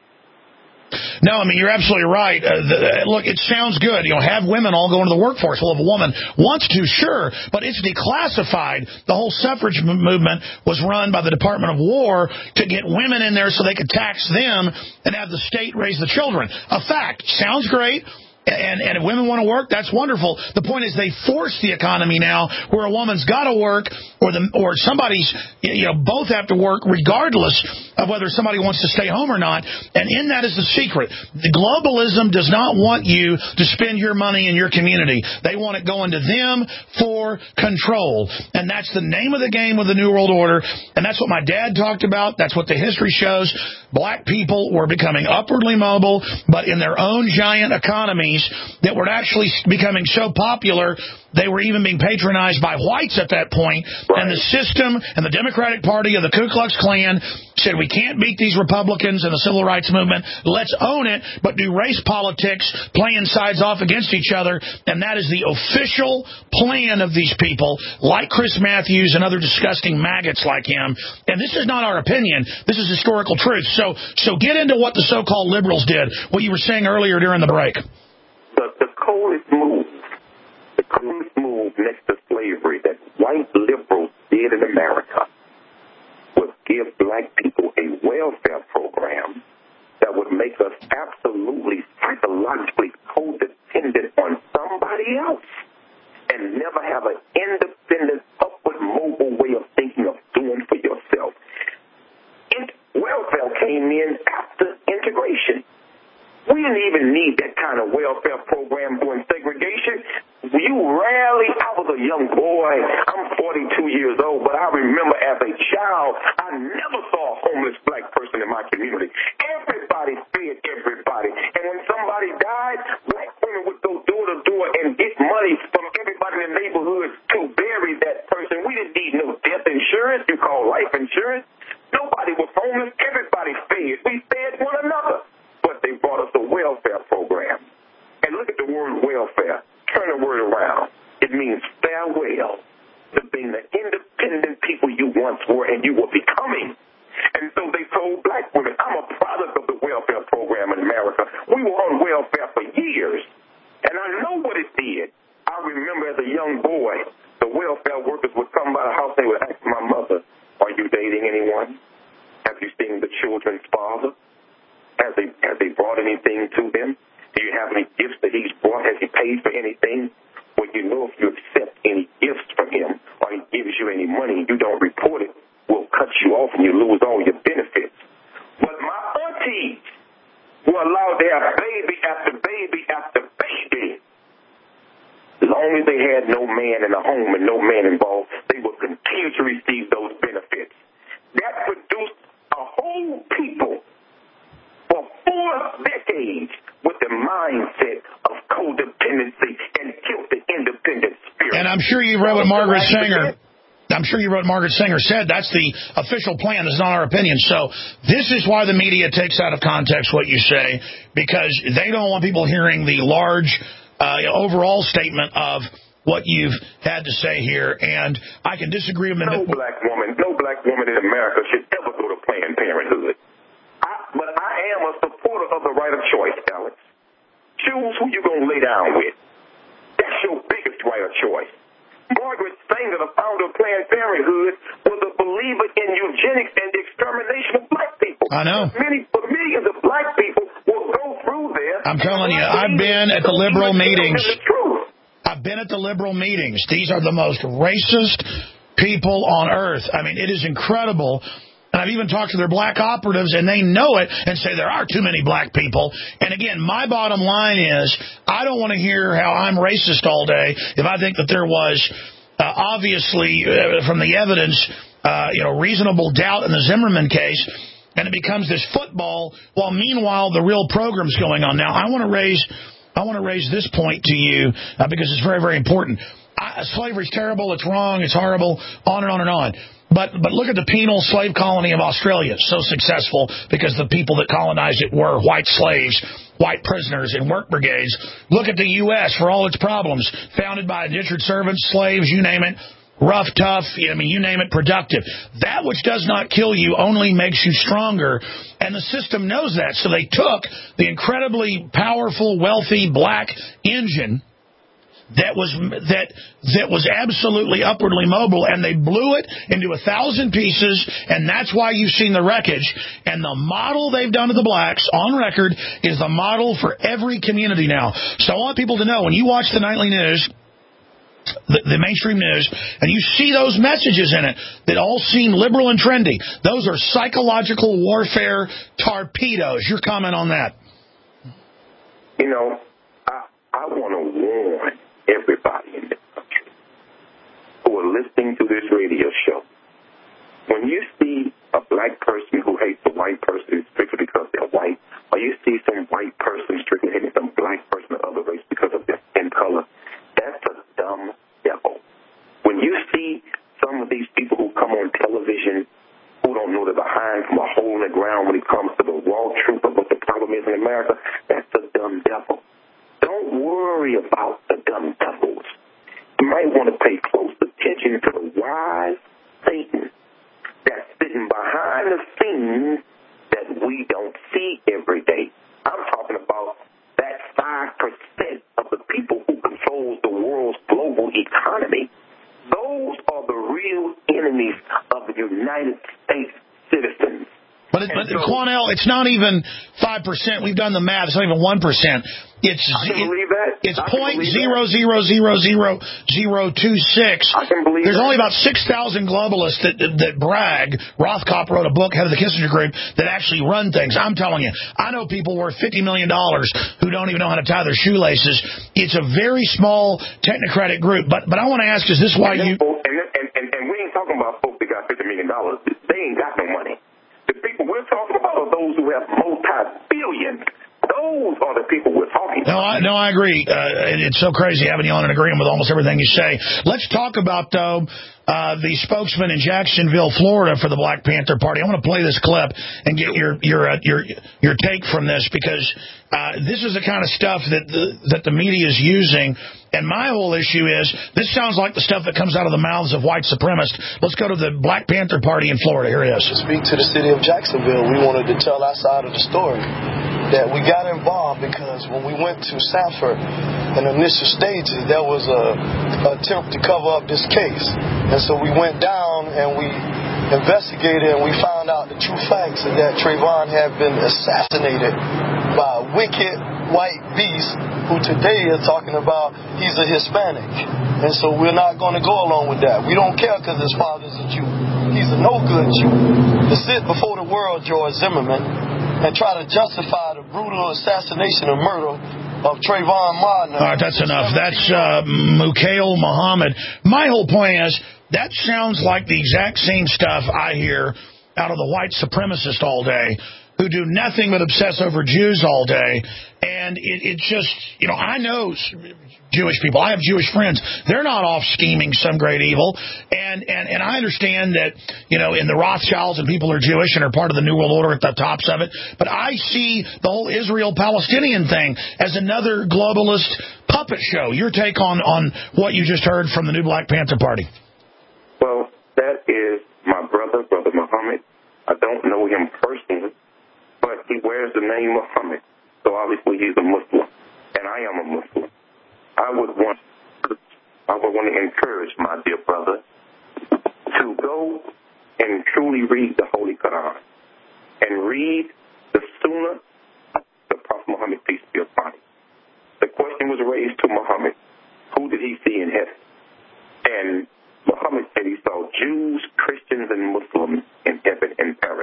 No, I mean, you're absolutely right. Look, it sounds good. Have women all go into the workforce. Well, if a woman wants to, sure, but it's declassified. The whole suffrage movement was run by the Department of War to get women in there so they could tax them and have the state raise the children. A fact. Sounds great. And if women want to work, that's wonderful. The point is they force the economy now where a woman's got to work or somebody's, both have to work regardless of whether somebody wants to stay home or not. And in that is the secret. The globalism does not want you to spend your money in your community. They want it going to them for control. And that's the name of the game with the New World Order. And that's what my dad talked about. That's what the history shows. Black people were becoming upwardly mobile, but in their own giant economies that were actually becoming so popular, they were even being patronized by whites at that point. Right. And the system and the Democratic Party of the Ku Klux Klan said, we can't beat these Republicans and the Civil Rights Movement. Let's own it, but do race politics, playing sides off against each other. And that is the official plan of these people, like Chris Matthews and other disgusting maggots like him. And this is not our opinion. This is historical truth. So get into what the so-called liberals did, what you were saying earlier during the break. The coldest move next to slavery that white liberals did in America was give black people a welfare program that would make us absolutely psychologically codependent on somebody else and never have an independent, upward mobile way of thinking of doing for yourself. Welfare came in after integration. We didn't even need that kind of welfare program during segregation. I was a young boy. I'm 42 years old, but I remember as a child, I never saw a homeless black person in my community. Everybody fed everybody. And when somebody died, black women would go door to door and get money from everybody in the neighborhood to bury that person. We didn't need no death insurance you call life insurance. Nobody was homeless. Everybody fed. We fed one another. But they brought us a welfare program. And look at the word welfare. Turn the word around. It means farewell to being the independent people you once were and you were becoming. And so they told black women, I'm a product of the welfare program in America. We were on welfare for years. And I know what it did. I remember as a young boy, the welfare workers would come by the house and they would ask my mother, are you dating anyone? Have you seen the children's father? Have they brought anything to him? Do you have any gifts that he's brought? Has he paid for anything? Well, you know if you accept any gifts from him or he gives you any money, you don't report it, we'll cut you off and you lose all your benefits. But my aunties were allowed to have baby after baby after baby. As long as they had no man in the home and no man involved, they would continue to receive those benefits. That produced a whole people for 4 decades with the mindset of codependency and killed the independent spirit. And I'm sure you read what Margaret Sanger... I'm sure you wrote Margaret Sanger said that's the official plan. It's not our opinion. So this is why the media takes out of context what you say, because they don't want people hearing the large overall statement of what you've had to say here. And I can disagree with no black woman in America should ever go to Planned Parenthood. But I am a supporter of the right of choice, Alex. Choose who you're going to lay down with. That's your biggest right of choice. Margaret Sanger, the founder of Planned Parenthood, was a believer in eugenics and the extermination of black people. I know. Millions of black people will go through there. I'm telling you, I've been at the liberal meetings. I've been at the liberal meetings. These are the most racist people on earth. I mean, it is incredible. And I've even talked to their black operatives, and they know it and say there are too many black people. And again, my bottom line is I don't want to hear how I'm racist all day if I think that there was obviously from the evidence, reasonable doubt in the Zimmerman case, and it becomes this football while meanwhile the real program's going on. Now, I want to raise this point to you because it's very, very important. Slavery's terrible, it's wrong, it's horrible, on and on and on. But look at the penal slave colony of Australia, so successful because the people that colonized it were white slaves, white prisoners in work brigades. Look at the U.S. for all its problems, founded by indentured servants, slaves, you name it, rough, tough, you name it, productive. That which does not kill you only makes you stronger, and the system knows that. So they took the incredibly powerful, wealthy black engine that was absolutely upwardly mobile, and they blew it into 1,000 pieces, and that's why you've seen the wreckage. And the model they've done to the blacks, on record, is the model for every community now. So I want people to know, when you watch the nightly news, the mainstream news, and you see those messages in it that all seem liberal and trendy, those are psychological warfare torpedoes. Your comment on that? I want to warn everybody in this country who are listening to this radio show. When you see a black person who hates a white person strictly because they're white, or you see some white person strictly hating some black person of other race because of their skin color, that's a dumb devil. When you see some of these people who come on television who don't know the behind from a hole in the ground when it comes to the raw truth of what the problem is in America, that's a dumb devil. Don't worry about the dumb devils. You might want to pay close attention to the wise Satan that's sitting behind the scenes that we don't see every day. I'm talking about that 5% of the people who controls the world's global economy. Those are the real enemies of the United States citizens. But Quanell, it's not even 5%. We've done the math. It's not even 1%. It's 0.00000026. There's only about 6,000 globalists that brag. Rothkopf wrote a book, head of the Kissinger Group, that actually run things. I'm telling you, I know people worth $50 million who don't even know how to tie their shoelaces. It's a very small technocratic group. But I want to ask, is this why you... And we ain't talking about folks that got $50 million. They ain't got no money. The people we're talking about are those who have multi-billions. Those are the people we're talking about. No, I agree. It's so crazy having you on and agreeing with almost everything you say. Let's talk about, though, the spokesman in Jacksonville, Florida for the Black Panther Party. I want to play this clip and get your take from this, because this is the kind of stuff that the media is using. And my whole issue is, this sounds like the stuff that comes out of the mouths of white supremacists. Let's go to the Black Panther Party in Florida. Here it is. To speak to the city of Jacksonville, we wanted to tell our side of the story. That we got involved because when we went to Sanford in the initial stages, there was an attempt to cover up this case. And so we went down and we investigated, and we found out the true facts is that Trayvon had been assassinated by a wicked white beast who today is talking about he's a Hispanic. And so we're not going to go along with that. We don't care because his father's a Jew. He's a no-good Jew. To sit before the world, George Zimmerman, and try to justify the brutal assassination and murder of Trayvon Martin. All right, that's enough. That's Mukail Muhammad. My whole point is, that sounds like the exact same stuff I hear out of the white supremacists all day, who do nothing but obsess over Jews all day. And it just, I know Jewish people. I have Jewish friends. They're not off scheming some great evil. And I understand that, in the Rothschilds and people are Jewish and are part of the New World Order at the tops of it. But I see the whole Israel-Palestinian thing as another globalist puppet show. Your take on what you just heard from the new Black Panther Party? Well, that is my brother Muhammad. I don't know him personally, but he wears the name Muhammad. So obviously he's a Muslim, and I am a Muslim. I would want to encourage my dear brother to go and truly read the Holy Quran and read the Sunnah of the Prophet Muhammad, peace be upon him. The question was raised to Muhammad, who did he see in heaven? And Muhammad said he saw Jews, Christians, and Muslims in heaven and paradise.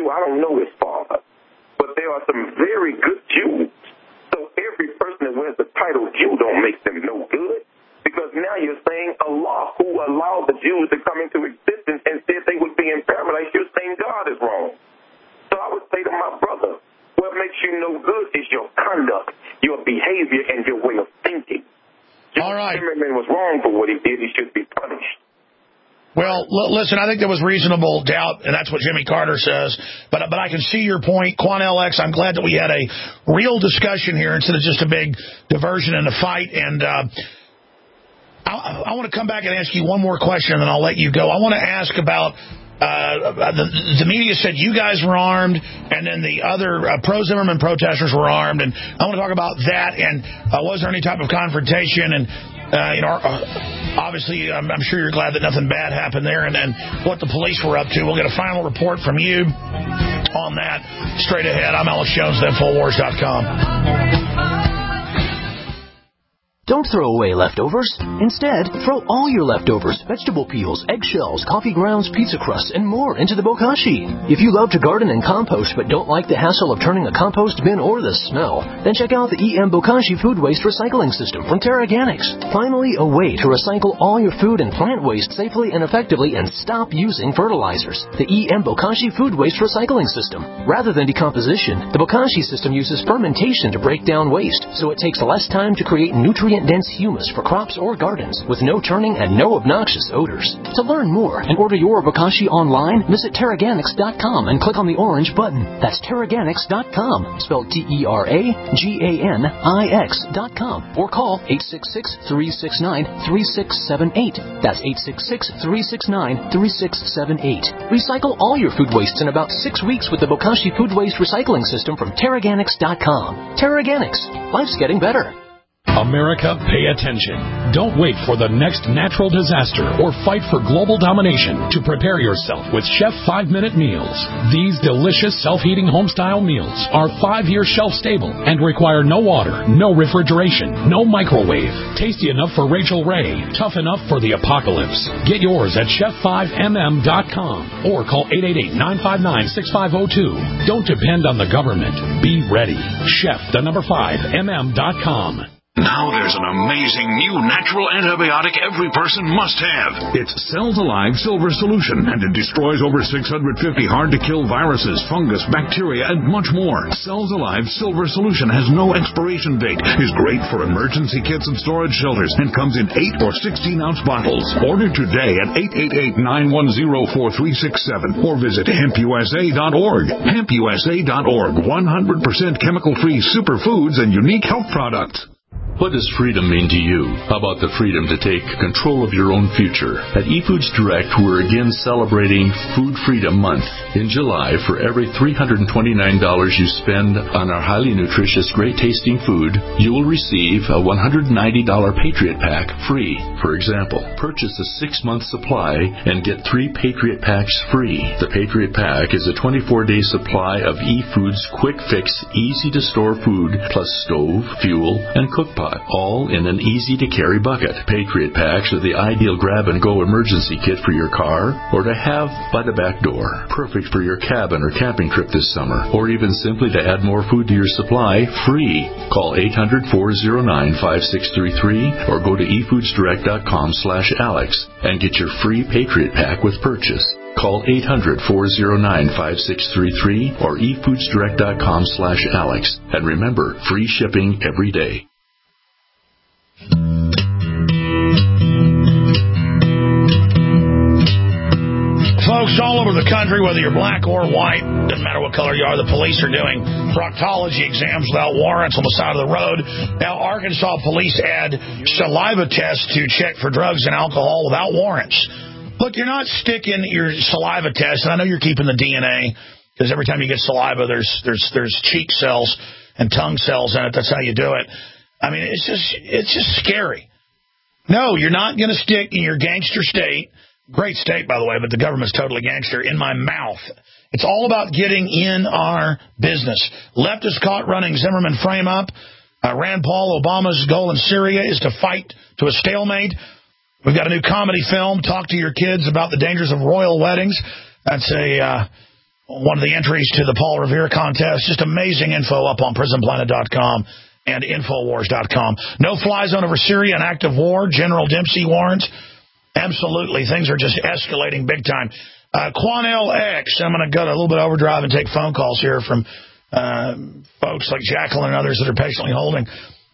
Jew, I don't know his father. But there are some very good Jews. So every person that wears the title Jew don't make them no good. Because now you're saying Allah, who allowed the Jews to come into existence and said they would be in paradise, you're saying God is wrong. So I would say to my brother, what makes you no good is your conduct, your behavior, and your way of thinking. All right. Zimmerman was wrong for what he did. He should be punished. Well, listen, I think there was reasonable doubt, and that's what Jimmy Carter says. But I can see your point. Quan LX, I'm glad that we had a real discussion here instead of just a big diversion and a fight. And I want to come back and ask you one more question, and then I'll let you go. I want to ask about the media said you guys were armed, and then the other pro-Zimmerman protesters were armed. And I want to talk about that. And was there any type of confrontation? And obviously, I'm sure you're glad that nothing bad happened there. And then what the police were up to. We'll get a final report from you on that straight ahead. I'm Alex Jones, InfoWars.com. Don't throw away leftovers. Instead, throw all your leftovers, vegetable peels, eggshells, coffee grounds, pizza crusts, and more into the bokashi. If you love to garden and compost but don't like the hassle of turning a compost bin or the smell, then check out the EM Bokashi Food Waste Recycling System from Terraganics. Finally, a way to recycle all your food and plant waste safely and effectively and stop using fertilizers. The EM Bokashi Food Waste Recycling System. Rather than decomposition, the Bokashi system uses fermentation to break down waste, so it takes less time to create nutrient-dense humus for crops or gardens with no turning and no obnoxious odors. To learn more and order your Bokashi online, visit Terraganics.com and click on the orange button. That's Terraganics.com, spelled Terraganix.com, or call 866-369-3678. That's 866-369-3678. Recycle all your food wastes in about 6 weeks with the Bokashi Food Waste Recycling System from Terraganics.com. Terraganics. Life's getting better. America, pay attention. Don't wait for the next natural disaster or fight for global domination to prepare yourself with Chef 5-Minute Meals. These delicious self-heating home-style meals are 5-year shelf-stable and require no water, no refrigeration, no microwave. Tasty enough for Rachel Ray, tough enough for the apocalypse. Get yours at chef5mm.com or call 888-959-6502. Don't depend on the government. Be ready. Chef5mm.com. Now there's an amazing new natural antibiotic every person must have. It's Cells Alive Silver Solution, and it destroys over 650 hard-to-kill viruses, fungus, bacteria, and much more. Cells Alive Silver Solution has no expiration date, is great for emergency kits and storage shelters, and comes in 8 or 16-ounce bottles. Order today at 888-910-4367 or visit hempusa.org. Hempusa.org, 100% chemical-free superfoods and unique health products. What does freedom mean to you? How about the freedom to take control of your own future? At eFoods Direct, we're again celebrating Food Freedom Month. In July, for every $329 you spend on our highly nutritious, great-tasting food, you will receive a $190 Patriot Pack free. For example, purchase a 6-month supply and get 3 Patriot Packs free. The Patriot Pack is a 24-day supply of eFoods quick-fix, easy-to-store food, plus stove, fuel, and cook pot, all in an easy-to-carry bucket. Patriot Packs are the ideal grab-and-go emergency kit for your car or to have by the back door. Perfect for your cabin or camping trip this summer, or even simply to add more food to your supply, free. Call 800-409-5633 or go to efoodsdirect.com/Alex and get your free Patriot Pack with purchase. Call 800-409-5633 or efoodsdirect.com/Alex. And remember, free shipping every day. Folks all over the country, whether you're black or white, doesn't matter what color you are, the police are doing proctology exams without warrants on the side of the road. Now, Arkansas police add saliva tests to check for drugs and alcohol without warrants. Look, you're not sticking your saliva test, and I know you're keeping the DNA, because every time you get saliva, there's cheek cells and tongue cells in it. That's how you do it. I mean, it's just scary. No, you're not going to stick in your gangster state. Great state, by the way, but the government's totally gangster, in my mouth. It's all about getting in our business. Leftists caught running Zimmerman frame up. Rand Paul, Obama's goal in Syria is to fight to a stalemate. We've got a new comedy film, Talk to Your Kids, about the dangers of royal weddings. That's a one of the entries to the Paul Revere contest. Just amazing info up on PrisonPlanet.com and Infowars.com. No-fly zone over Syria, an active war. General Dempsey warns. Absolutely. Things are just escalating big time. Quanell X, I'm going to go to a little bit overdrive and take phone calls here from folks like Jacqueline and others that are patiently holding.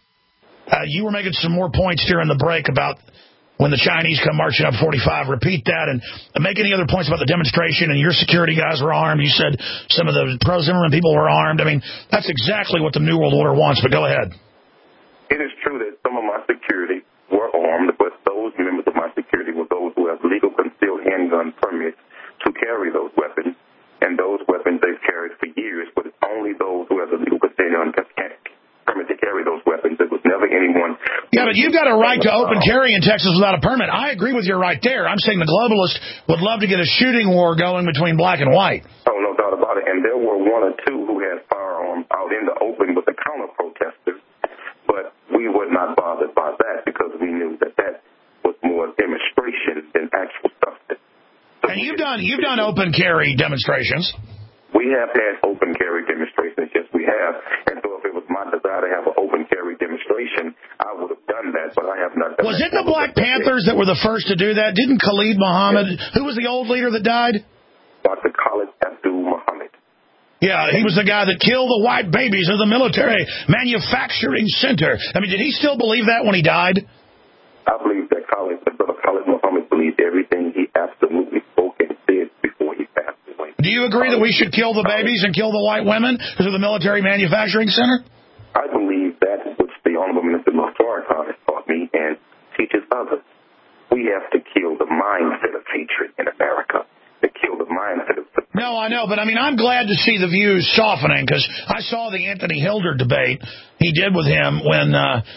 You were making some more points during the break about when the Chinese come marching up 45. Repeat that and make any other points about the demonstration and your security guys were armed. You said some of the pro-Zimmerman people were armed. I mean, that's exactly what the New World Order wants, but go ahead. It is true that some of my security were armed, but those members of my security were those who have legal concealed handgun permits to carry those weapons, and those weapons they've carried for years, but it's only those who have the legal concealed permit to carry those weapons. It was never anyone. Yeah, but you've got a right to open carry in Texas without a permit. I agree with you right there. I'm saying the globalists would love to get a shooting war going between black and white. Oh, no doubt about it. And there were one or two who had firearms out in the open with the counter-protesters, but we were not bothered by that because we knew that that was more demonstration than actual stuff. And you've done open carry demonstrations. We have had open carry demonstrations, yes, we have. And so if it was my desire to have an open carry demonstration, I would have done that, but I have not done that. Was it the Black Panthers that were the first to do that? Didn't Khalid Muhammad, who was the old leader that died? Dr. Khalid Abdul Muhammad. Yeah, he was the guy that killed the white babies of the military manufacturing center. I mean, did he still believe that when he died? I believe that Brother Khalid Muhammad believed everything he absolutely spoke and said before he passed away. Do you agree that we should kill the babies and kill the white women because of the military manufacturing center? I believe that which the Honorable Minister Farrakhan has taught me and teaches others. We have to kill the mindset of hatred in America. To kill the mindset of... No, I know, but I mean, I'm glad to see the views softening because I saw the Anthony Hilder debate he did with him when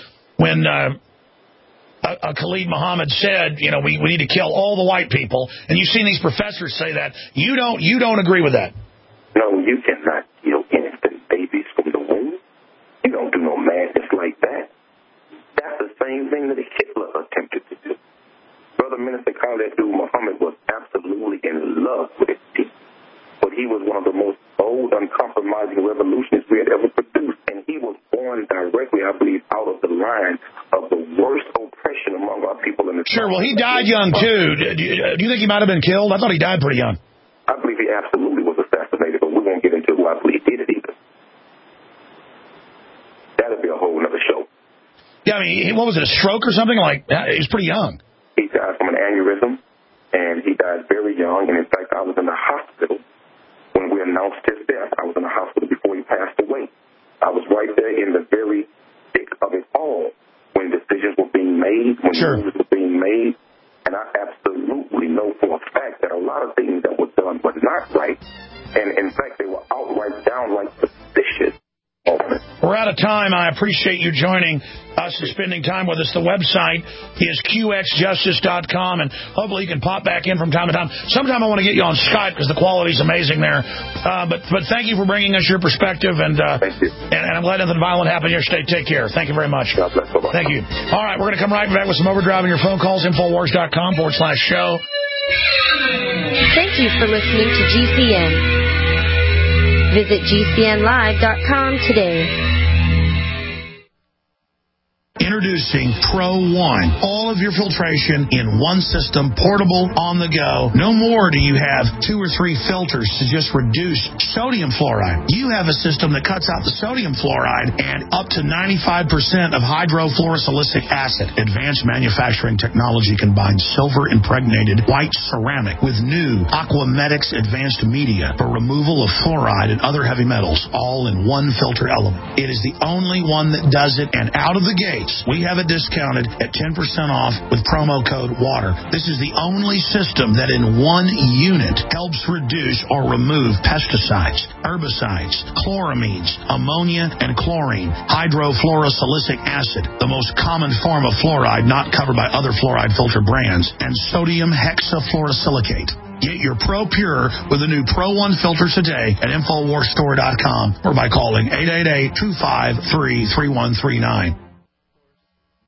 Khalid Muhammad said, you know, we need to kill all the white people, and you've seen these professors say that. You don't agree with that? No, you cannot kill innocent babies from the womb. You don't do no madness like that. That's the same thing that Hitler attempted to do. Brother Minister Khalid Abdul Muhammad was absolutely in love with his people, but he was one of the most bold, uncompromising revolutionists we had ever produced, and he was born directly, I believe, out of the line of the worst oppression among our people in the Sure, well, he died young, too. Do you think he might have been killed? I thought he died pretty young. I believe he absolutely was assassinated, but we won't get into who I believe did it either. That'd be a whole other show. Yeah, I mean, what was it, a stroke or something? Like, he was pretty young. He died from an aneurysm, and he died very young, and in fact, I was in the hospital when we announced his death. I was in the hospital before he passed away. I was right there in the very thick of it all when decisions were being made, when moves were being made, and I absolutely know for a fact that a lot of things that were done were not right, and in fact, they were outright downright suspicious. We're out of time. I appreciate you joining us and spending time with us. The website is qxjustice.com, and hopefully you can pop back in from time to time. Sometime I want to get you on Skype because the quality's amazing there. But thank you for bringing us your perspective, and thank you. And I'm glad nothing violent happened in your state. Take care. Thank you very much. God bless. Bye-bye. Thank you. All right, we're going to come right back with some overdrive on your phone calls. Infowars.com/show. Thank you for listening to GCN. Visit GCNlive.com today. Introducing Pro One. All of your filtration in one system, portable, on the go. No more do you have 2 or 3 filters to just reduce sodium fluoride. You have a system that cuts out the sodium fluoride and up to 95% of hydrofluorosilicic acid. Advanced manufacturing technology combines silver-impregnated white ceramic with new Aquamedics advanced media for removal of fluoride and other heavy metals, all in one filter element. It is the only one that does it, and out of the gates, we have it discounted at 10% off with promo code WATER. This is the only system that in one unit helps reduce or remove pesticides, herbicides, chloramines, ammonia, and chlorine, hydrofluorosilicic acid, the most common form of fluoride not covered by other fluoride filter brands, and sodium hexafluorosilicate. Get your Pro Pure with the new Pro One filter today at InfoWarsStore.com or by calling 888-253-3139.